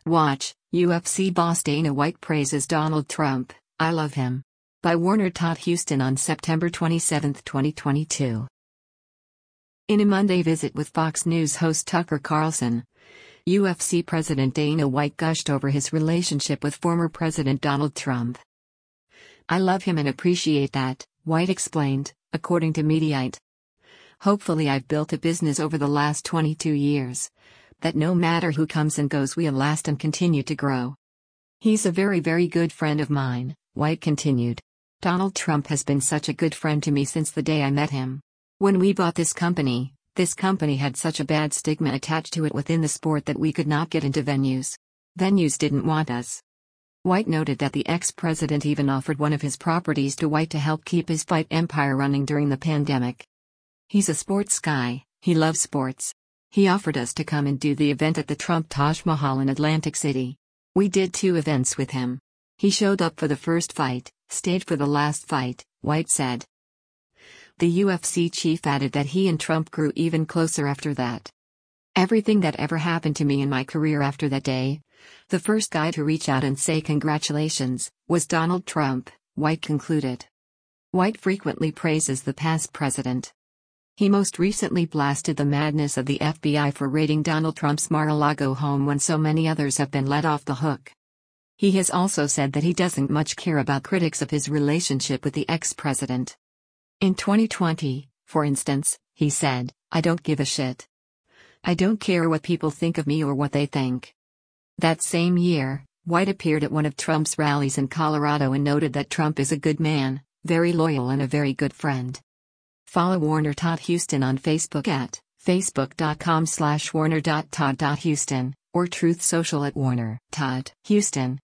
Watch, UFC boss Dana White praises Donald Trump, "I love him." By Warner Todd Houston on September 27, 2022. In a Monday visit with Fox News host Tucker Carlson, UFC President Dana White gushed over his relationship with former President Donald Trump. "I love him and appreciate that," White explained, according to Mediaite. "Hopefully I've built a business over the last 22 years. That no matter who comes and goes we'll last and continue to grow. He's a very, very good friend of mine," White continued. "Donald Trump has been such a good friend to me since the day I met him. When we bought this company had such a bad stigma attached to it within the sport that we could not get into venues. Venues didn't want us." White noted that the ex-president even offered one of his properties to White to help keep his fight empire running during the pandemic. "He's a sports guy, he loves sports. He offered us to come and do the event at the Trump Taj Mahal in Atlantic City. We did 2 events with him. He showed up for the first fight, stayed for the last fight," White said. The UFC chief added that he and Trump grew even closer after that. "Everything that ever happened to me in my career after that day, the first guy to reach out and say congratulations was Donald Trump," White concluded. White frequently praises the past president. He most recently blasted the madness of the FBI for raiding Donald Trump's Mar-a-Lago home when so many others have been let off the hook. He has also said that he doesn't much care about critics of his relationship with the ex-president. In 2020, for instance, he said, "I don't give a shit. I don't care what people think of me or what they think." That same year, White appeared at one of Trump's rallies in Colorado and noted that Trump is a good man, very loyal and a very good friend. Follow Warner Todd Houston on Facebook at facebook.com/warner.todd.houston or Truth Social at Warner Todd Houston.